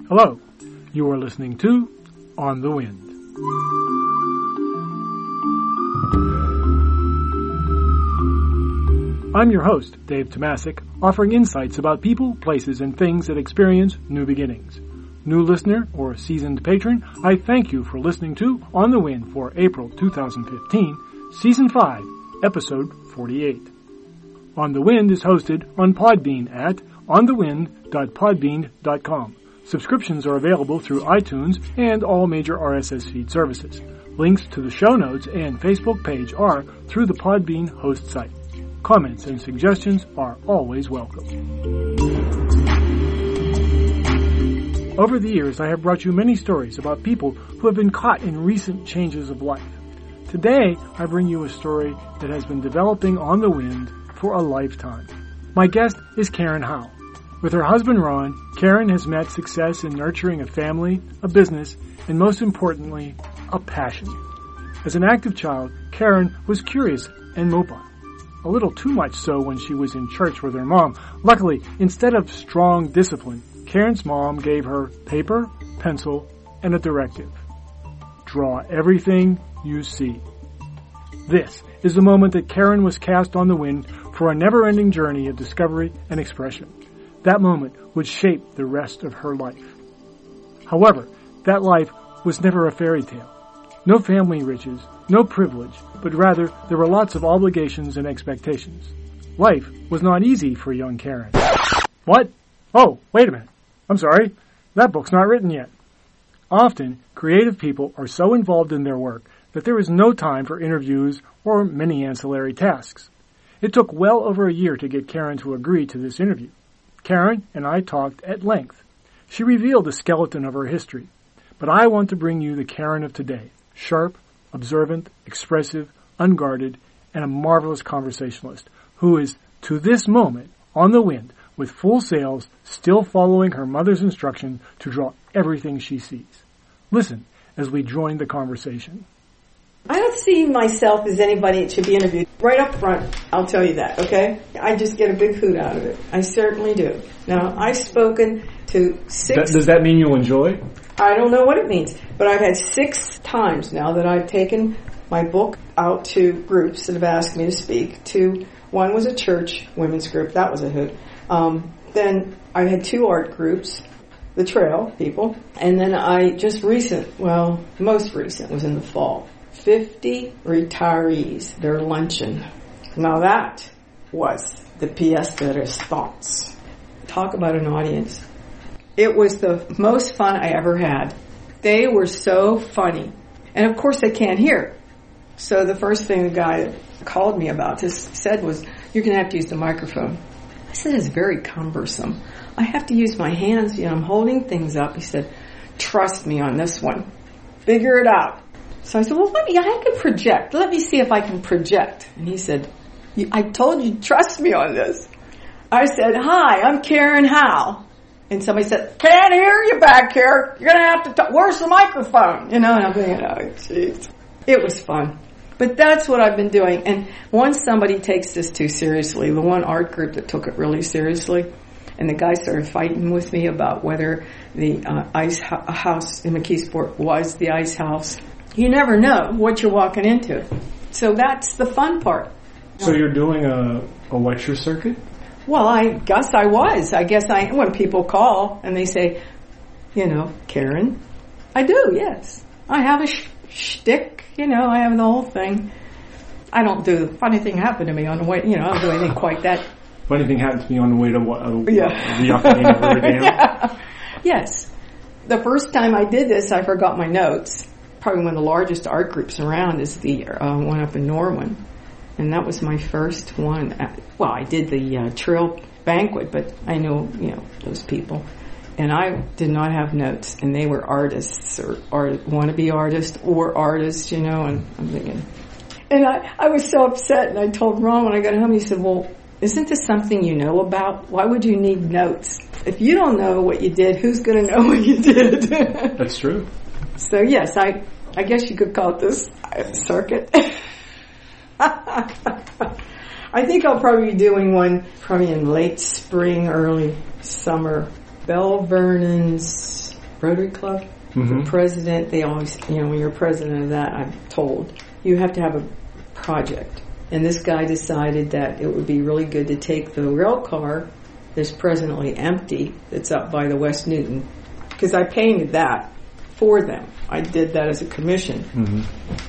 Hello, you are listening to On the Wind. I'm your host, Dave Tomasic, offering insights about people, places, and things that experience new beginnings. New listener or seasoned patron, I thank you for listening to On the Wind for April 2015, Season 5, Episode 48. On the Wind is hosted on Podbean at onthewind.podbean.com. Subscriptions are available through iTunes and all major RSS feed services. Links to the show notes and Facebook page are through the Podbean host site. Comments and suggestions are always welcome. Over the years, I have brought you many stories about people who have been caught in recent changes of life. Today, I bring you a story that has been developing on the wind for a lifetime. My guest is Karen Howe. With her husband Ron, Karen has met success in nurturing a family, a business, and most importantly, a passion. As an active child, Karen was curious and mobile. A little too much so when she was in church with her mom. Luckily, instead of strong discipline, Karen's mom gave her paper, pencil, and a directive. Draw everything you see. This is the moment that Karen was cast on the wind for a never-ending journey of discovery and expression. That moment would shape the rest of her life. However, that life was never a fairy tale. No family riches, no privilege, but rather there were lots of obligations and expectations. Life was not easy for young Karen. What? Oh, wait a minute. I'm sorry. That book's not written yet. Often, creative people are so involved in their work that there is no time for interviews or many ancillary tasks. It took well over a year to get Karen to agree to this interview. Karen and I talked at length. She revealed the skeleton of her history. But I want to bring you the Karen of today. Sharp, observant, expressive, unguarded, and a marvelous conversationalist who is, to this moment, on the wind, with full sails, still following her mother's instruction to draw everything she sees. Listen as we join the conversation. I don't see myself as anybody that should be interviewed. Right up front, I'll tell you that, okay? I just get a big hoot out of it. I certainly do. Now, I've spoken to 6... Does that mean you'll enjoy? I don't know what it means, but I've had 6 times now that I've taken my book out to groups that have asked me to speak. One was a church women's group. That was a hoot. Then I had 2 art groups, the Trail people, and then most recent was in the fall. 50 retirees, their luncheon. Now that was the pièce de résistance. Talk about an audience. It was the most fun I ever had. They were so funny. And of course they can't hear. So the first thing the guy called me about said was, you're going to have to use the microphone. I said, it's very cumbersome. I have to use my hands. I'm holding things up. He said, trust me on this one. Figure it out. So I said, well, I can project. Let me see if I can project. And he said, I told you, trust me on this. I said, hi, I'm Karen Howe. And somebody said, can't hear you back here. You're going to have to talk. Where's the microphone? And I'm thinking, oh, jeez. It was fun. But that's what I've been doing. And once somebody takes this too seriously, the one art group that took it really seriously, and the guy started fighting with me about whether the ice house in McKeesport was the ice house. You never know what you're walking into. So that's the fun part. So you're doing a lecture circuit? Well, I guess I was. When people call and they say, Karen, I do, yes. I have a shtick, I have the whole thing. I don't do, funny thing happened to me on the way, I don't do anything quite that. Funny thing happened to me on the way to the Yucatan River Dam. Yeah. Yes. The first time I did this, I forgot my notes. Probably one of the largest art groups around is the one up in Norwin. And that was my first one. I did the Trail banquet, but I know, those people. And I did not have notes. And they were artists or wannabe artists or artists, and I'm thinking. And I was so upset. And I told Ron when I got home, he said, well, isn't this something you know about? Why would you need notes? If you don't know what you did, who's going to know what you did? That's true. So yes, I guess you could call it this circuit. I think I'll probably be doing one probably in late spring, early summer. Belle Vernon's Rotary Club. Mm-hmm. The president, they always, when you're president of that, I'm told, you have to have a project. And this guy decided that it would be really good to take the rail car that's presently empty, that's up by the West Newton, because I painted that for them. I did that as a commission. Mm-hmm.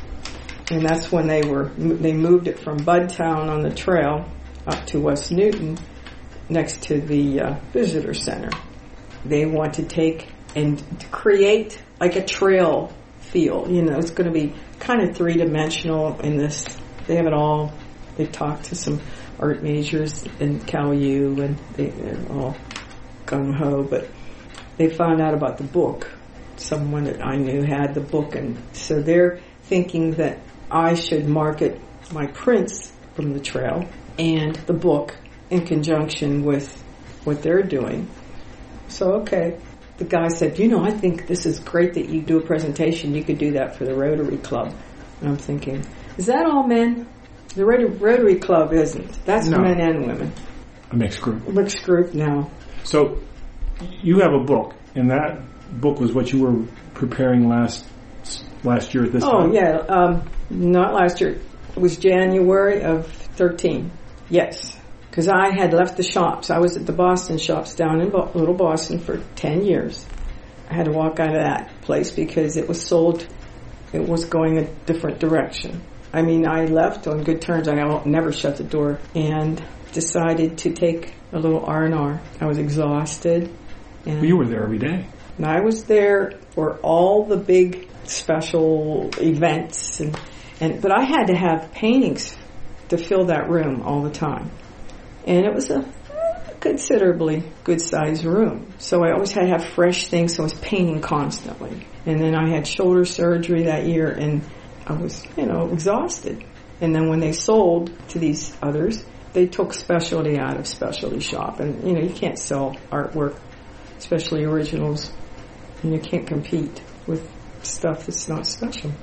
And that's when they moved it from Budtown on the trail up to West Newton next to the visitor center. They want to take and create like a trail feel. It's going to be kind of three-dimensional in this. They have it all. They talked to some art majors in Cal U, and they're all gung-ho, but they found out about the book. Someone that I knew had the book, and so they're thinking that I should market my prints from the trail and the book in conjunction with what they're doing. So, okay. The guy said, I think this is great that you do a presentation. You could do that for the Rotary Club. And I'm thinking, is that all men? The Rotary Club isn't. That's No. men and women. A mixed group. Mixed group now. So you have a book, and that book was what you were preparing last year at this time? Oh, yeah. Not last year. It was January of 13. Yes. Because I had left the shops. I was at the Boston shops down in Little Boston for 10 years. I had to walk out of that place because it was sold. It was going a different direction. I mean, I left on good terms. I never shut the door, and decided to take a little R&R. I was exhausted. Well, you were there every day. And I was there for all the big special events, but I had to have paintings to fill that room all the time. And it was a considerably good-sized room. So I always had to have fresh things, so I was painting constantly. And then I had shoulder surgery that year, and I was, exhausted. And then when they sold to these others, they took specialty out of specialty shop. And, you can't sell artwork, especially originals, and you can't compete with stuff that's not special.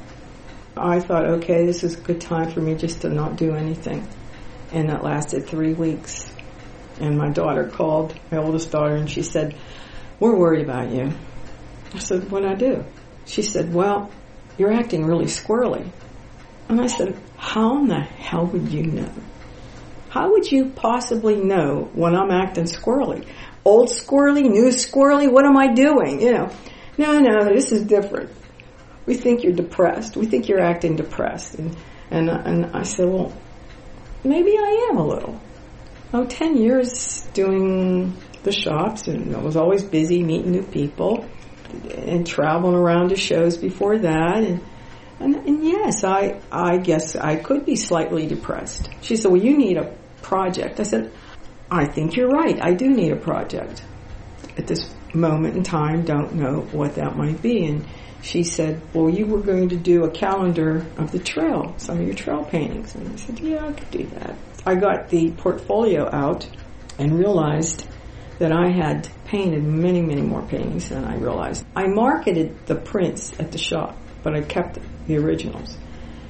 I thought, okay, this is a good time for me just to not do anything. And that lasted 3 weeks. And my daughter called, my oldest daughter, and she said, "We're worried about you." I said, "What'd I do?" She said, "Well, you're acting really squirrely." And I said, "How in the hell would you know? How would you possibly know when I'm acting squirrely? Old squirrely, new squirrely, what am I doing? No, this is different. We think you're depressed. We think you're acting depressed." And I said, "Well, maybe I am a little." 10 years doing the shops, and I was always busy meeting new people and traveling around to shows before that. And yes, I guess I could be slightly depressed. She said, "Well, you need a project." I said, "I think you're right. I do need a project. At this moment in time, don't know what that might be." And she said, "Well, you were going to do a calendar of the trail, some of your trail paintings." And I said, "Yeah, I could do that." I got the portfolio out and realized that I had painted many, many more paintings than I realized. I marketed the prints at the shop, but I kept the originals.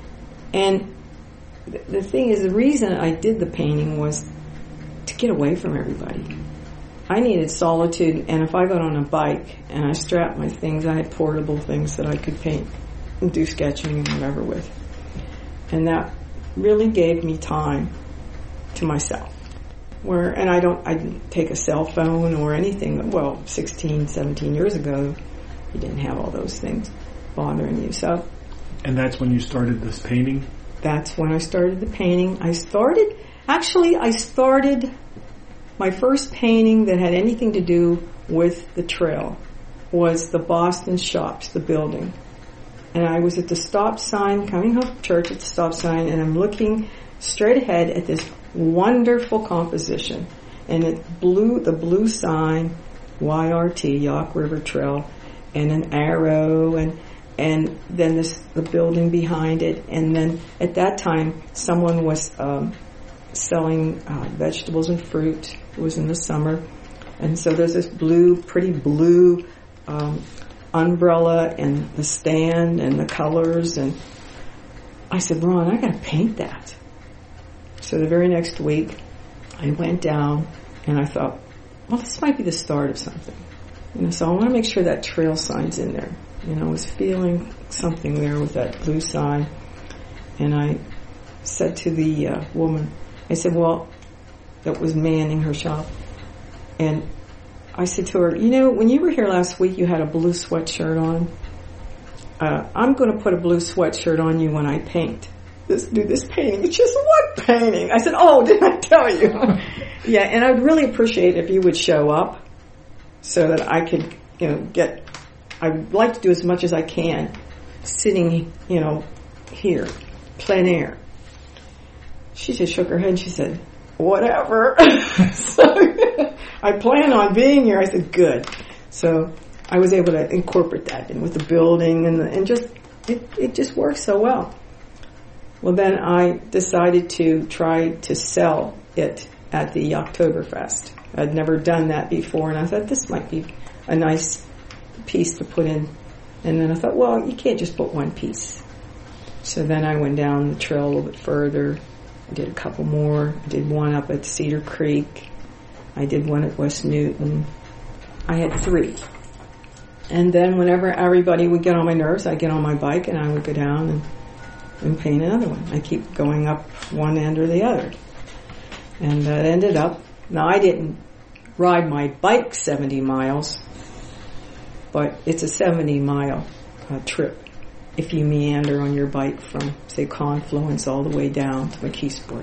And the thing is, the reason I did the painting was to get away from everybody. I needed solitude, and if I got on a bike and I strapped my things, I had portable things that I could paint and do sketching and whatever with. And that really gave me time to myself. And I didn't take a cell phone or anything. Well, 16, 17 years ago, you didn't have all those things bothering you. So, and that's when you started this painting? That's when I started the painting. I started my first painting that had anything to do with the trail was the Boston shops, the building. And I was at the stop sign, coming home from church at the stop sign, and I'm looking straight ahead at this wonderful composition. And the blue sign, YRT, Yawk River Trail, and an arrow, and then the building behind it. And then at that time, someone was selling vegetables and fruit. It was in the summer. And so there's this pretty blue umbrella and the stand and the colors. And I said, "Ron, I got to paint that." So the very next week, I went down and I thought, well, this might be the start of something. So I want to make sure that trail sign's in there. I was feeling something there with that blue sign. And I said to the woman, I said, well, that was manning her shop. And I said to her, when you were here last week, you had a blue sweatshirt on. I'm going to put a blue sweatshirt on you when I paint. This painting. It's just what painting? I said, oh, didn't I tell you? Yeah, and I'd really appreciate if you would show up so that I could, I'd like to do as much as I can sitting, here, plein air. She just shook her head and she said, whatever. So I plan on being here. I said, good. So I was able to incorporate that in with the building and just, it just worked so well. Well, then I decided to try to sell it at the Oktoberfest. I'd never done that before, and I thought this might be a nice piece to put in. And then I thought, well, you can't just put one piece. So then I went down the trail a little bit further. I did a couple more. I did one up at Cedar Creek. I did one at West Newton. I had 3. And then whenever everybody would get on my nerves, I'd get on my bike and I would go down and paint another one. I keep going up one end or the other. And that ended up, now I didn't ride my bike 70 miles, but it's a 70-mile trip if you meander on your bike from, say, Confluence all the way down to McKeesport.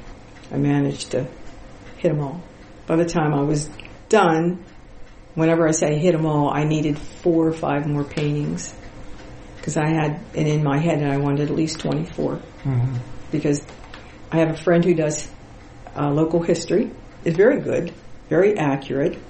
I managed to hit them all. By the time I was done, whenever I say hit them all, I needed 4 or 5 more paintings. Because I had it in my head and I wanted at least 24. Mm-hmm. Because I have a friend who does local history. It's very good, very accurate.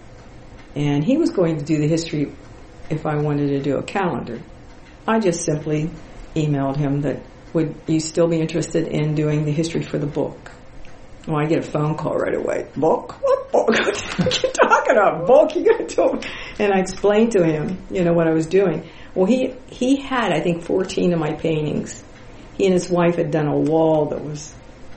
And he was going to do the history if I wanted to do a calendar. I just simply emailed him that, would you still be interested in doing the history for the book? Well, I get a phone call right away. Book? What book? What are you talking about? Book? You got to do it. And I explained to him, what I was doing. Well, he had, I think, 14 of my paintings. He and his wife had done a wall that was,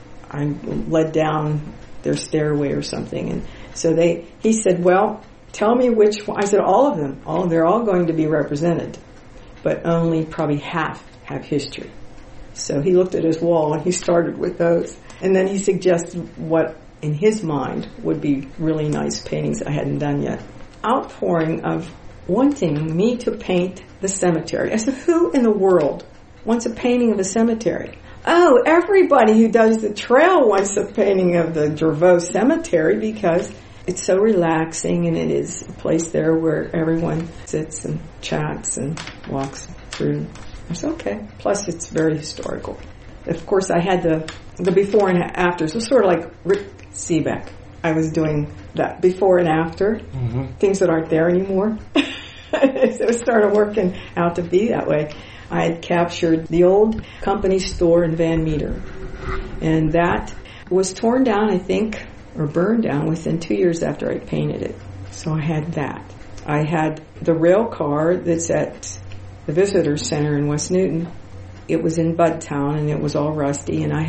I led down their stairway or something. And so he said, well, tell me which one. I said, all of them. They're all going to be represented, but only probably half have history. So he looked at his wall and he started with those. And then he suggested what, in his mind, would be really nice paintings I hadn't done yet. Outpouring of wanting me to paint the cemetery. I said, who in the world wants a painting of a cemetery? Oh, everybody who does the trail wants a painting of the Dervaux Cemetery because it's so relaxing and it is a place there where everyone sits and chats and walks through. I said, okay. Plus, it's very historical. Of course, I had the before and after. So sort of like Rick Seebeck. I was doing that before and after, things that aren't there anymore. So it started working out to be that way. I had captured the old company store in Van Meter. And that was torn down, I think, or burned down within 2 years after I painted it. So I had that. I had the rail car that's at the Visitor Center in West Newton. It was in Budtown and it was all rusty, and I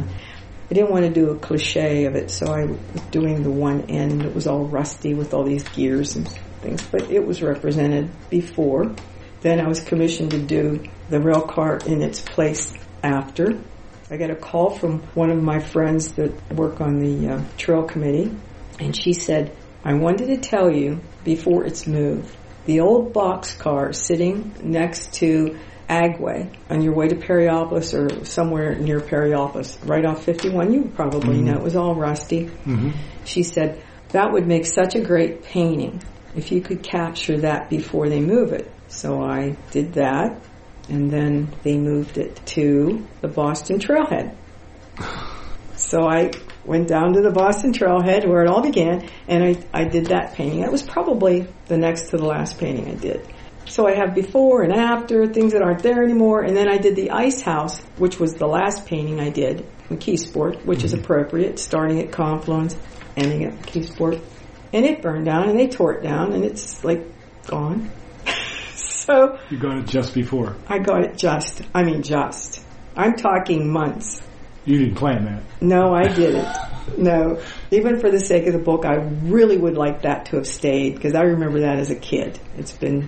didn't want to do a cliche of it, so I was doing the one end that was all rusty with all these gears and things, but it was represented before. Then I was commissioned to do the rail car in its place after. I got a call from one of my friends that work on the trail committee, and she said, I wanted to tell you before it's moved, the old boxcar sitting next to Agway on your way to Perryopolis or somewhere near Perryopolis, right off 51, you probably know, it was all rusty. Mm-hmm. She said, that would make such a great painting if you could capture that before they move it. So I did that, and then they moved it to the Boston Trailhead. So I went down to the Boston Trailhead where it all began, and I did that painting. That was probably the next to the last painting I did. So I have before and after, things that aren't there anymore, and then I did the Ice House, which was the last painting I did, McKeesport, which is appropriate, starting at Confluence, ending at McKeesport. And it burned down, and they tore it down, and it's, gone. So you got it just before. I got it just. I'm talking months. You didn't plan that. No, I didn't. No. Even for the sake of the book, I really would like that to have stayed, because I remember that as a kid. It's been,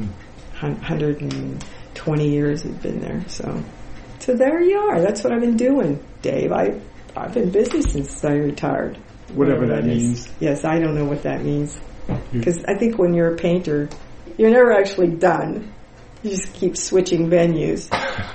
120 years it's been there. So there you are. That's what I've been doing, Dave. I've been busy since I retired. Whatever that means. Yes, I don't know what that means. Because I think when you're a painter, you're never actually done. You just keep switching venues.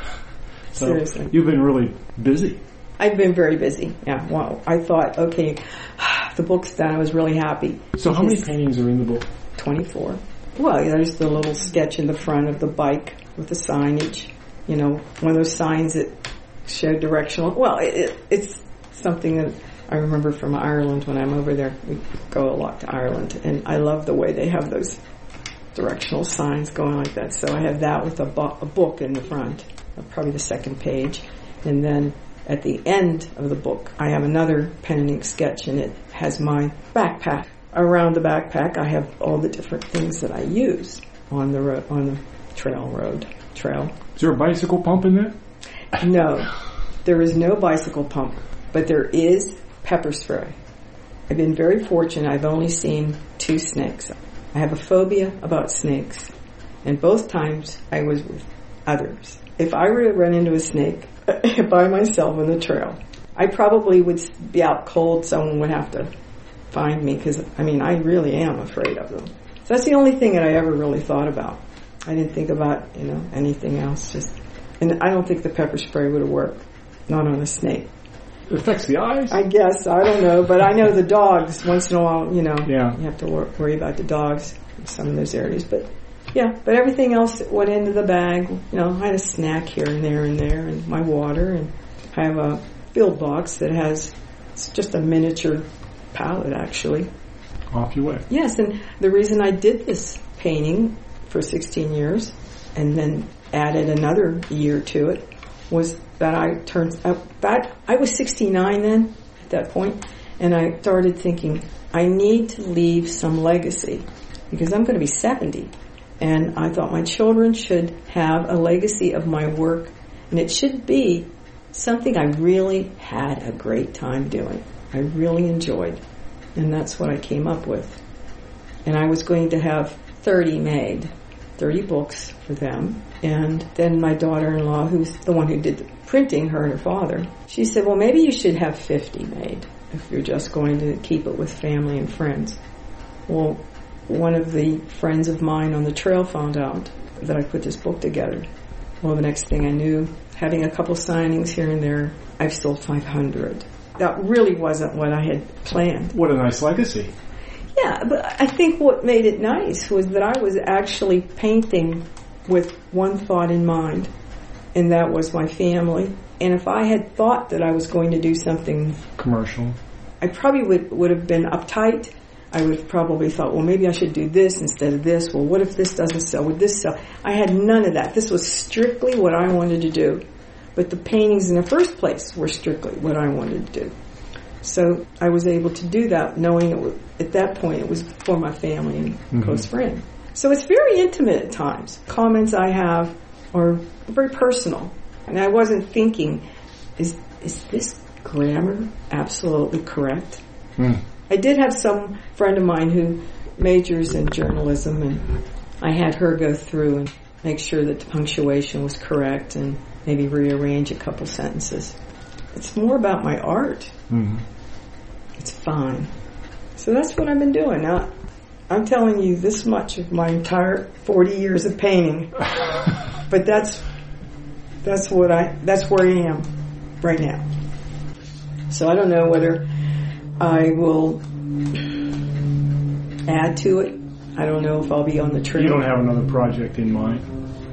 So seriously. You've been really busy. I've been very busy, yeah. Well, I thought, okay, the book's done. I was really happy. So how many paintings are in the book? 24. Well, there's the little sketch in the front of the bike with the signage. One of those signs that show directional. Well, it's something that I remember from Ireland when I'm over there. We go a lot to Ireland, and I love the way they have those directional signs going like that. So I have that with a book in the front, probably the second page. And then at the end of the book, I have another pen and ink sketch, and it has my backpack. Around the backpack, I have all the different things that I use on the road, on the trail. Is there a bicycle pump in there? No, there is no bicycle pump, but there is pepper spray. I've been very fortunate. I've only seen 2 snakes. I have a phobia about snakes, and both times I was with others. If I were to run into a snake by myself on the trail, I probably would be out cold. Someone would have to find me, because, I really am afraid of them. So that's the only thing that I ever really thought about. I didn't think about, anything else. And I don't think the pepper spray would have worked. Not on a snake. It affects the eyes? I guess. I don't know. But I know the dogs, once in a while, Yeah. you have to worry about the dogs in some of those areas. But, yeah. But everything else went into the bag. I had a snack here and there, and my water. And I have a field box that has, it's just a miniature palette, actually. Off you went. Yes, and the reason I did this painting for 16 years and then added another year to it was that I was 69 then at that point, and I started thinking I need to leave some legacy because I'm going to be 70, and I thought my children should have a legacy of my work, and it should be something I really had a great time doing. I really enjoyed, and that's what I came up with. And I was going to have 30 made, 30 books for them. And then my daughter-in-law, who's the one who did the printing, her and her father, she said, well, maybe you should have 50 made if you're just going to keep it with family and friends. Well, one of the friends of mine on the trail found out that I put this book together. Well, the next thing I knew, having a couple signings here and there, I've sold 500. That really wasn't what I had planned. What a nice legacy. Yeah, but I think what made it nice was that I was actually painting with one thought in mind, and that was my family. And if I had thought that I was going to do something commercial, I probably would have been uptight. I would have probably thought, well, maybe I should do this instead of this. Well, what if this doesn't sell? Would this sell? I had none of that. This was strictly what I wanted to do. But the paintings in the first place were strictly what I wanted to do. So I was able to do that, knowing at that point it was for my family and close friend. So it's very intimate at times. Comments I have are very personal. And I wasn't thinking, is this grammar absolutely correct? I did have some friend of mine who majors in journalism, and I had her go through and make sure that the punctuation was correct and maybe rearrange a couple sentences. It's more about my art. It's fun. So that's what I've been doing. Now, I'm telling you this much of my entire 40 years of painting, but that's where I am right now. So I don't know whether I will add to it. I don't know if I'll be on the trail. You don't have another project in mind?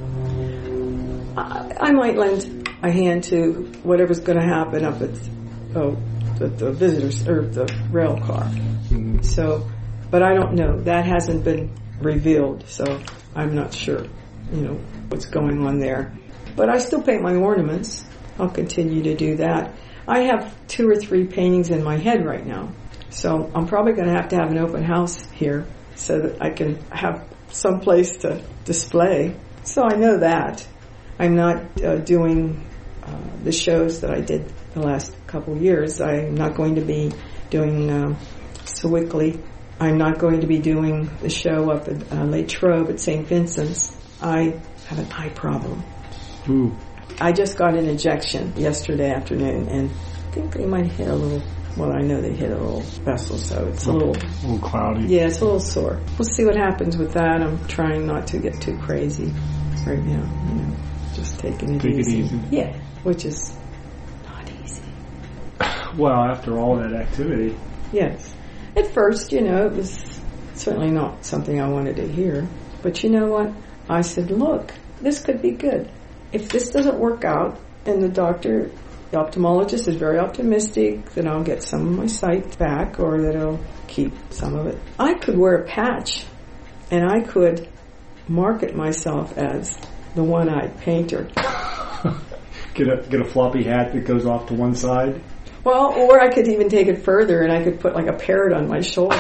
I might lend a hand to whatever's going to happen up at the visitors or the rail car. So, but I don't know. That hasn't been revealed, so I'm not sure, what's going on there. But I still paint my ornaments. I'll continue to do that. I have 2 or 3 paintings in my head right now, so I'm probably going to have an open house here so that I can have some place to display. So I know that. I'm not doing the shows that I did the last couple of years. I'm not going to be doing Sewickley. I'm not going to be doing the show up at Lake Trove at St. Vincent's. I have an eye problem. Ooh. I just got an injection yesterday afternoon, and I think they might hit a little, well, I know they hit a little vessel, so it's a little cloudy. Yeah, it's a little sore. We'll see what happens with that. I'm trying not to get too crazy right now, just taking it easy. Yeah, which is not easy. Well, after all that activity. Yes. At first, it was certainly not something I wanted to hear. But you know what? I said, look, this could be good. If this doesn't work out, and the ophthalmologist is very optimistic that I'll get some of my sight back or that I'll keep some of it, I could wear a patch and I could market myself as the one-eyed painter. Get a floppy hat that goes off to one side? Well, or I could even take it further and I could put like a parrot on my shoulder.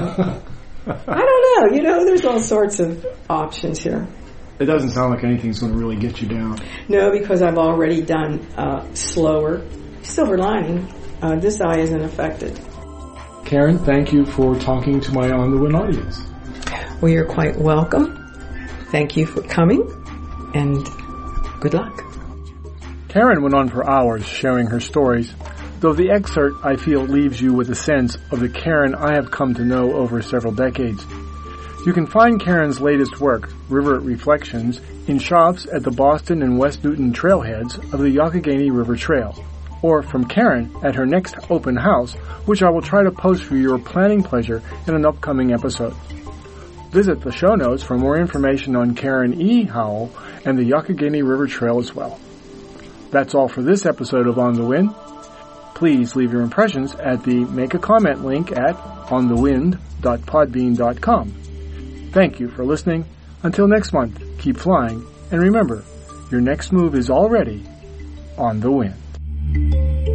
I don't know. There's all sorts of options here. It doesn't sound like anything's going to really get you down. No, because I've already done slower. Silver lining, this eye isn't affected. Karen, thank you for talking to my On the Win audience. Well, you're quite welcome. Thank you for coming, and good luck. Karen went on for hours sharing her stories, though the excerpt, I feel, leaves you with a sense of the Karen I have come to know over several decades. You can find Karen's latest work, River Reflections, in shops at the Boston and West Newton trailheads of the Youghiogheny River Trail, or from Karen at her next open house, which I will try to post for your planning pleasure in an upcoming episode. Visit the show notes for more information on Karen E. Howell and the Youghiogheny River Trail as well. That's all for this episode of On the Win. Please leave your impressions at the Make a Comment link at onthewind.podbean.com. Thank you for listening. Until next month, keep flying, and remember, your next move is already on the wind.